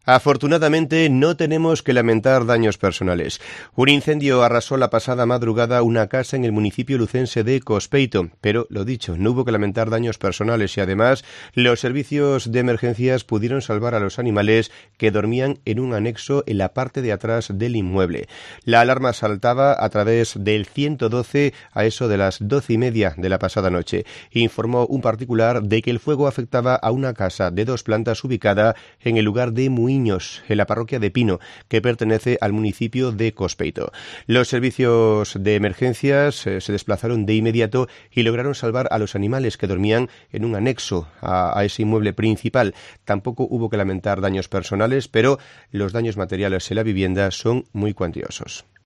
Afortunadamente no tenemos que lamentar daños personales. Un incendio arrasó la pasada madrugada una casa en el municipio lucense de Cospeito, pero lo dicho, no hubo que lamentar daños personales y además los servicios de emergencias pudieron salvar a los animales que dormían en un anexo en la parte de atrás del inmueble. La alarma saltaba a través del 112 a eso de las 12:30 de la pasada noche. Informó un particular de que el fuego afectaba a una casa de 2 plantas ubicada en el lugar de Muiños, en la parroquia de Pino, que pertenece al municipio de Cospeito. Los servicios de emergencias se desplazaron de inmediato y lograron salvar a los animales que dormían en un anexo a ese inmueble principal. Tampoco hubo que lamentar daños personales, pero los daños materiales en la vivienda son muy cuantiosos.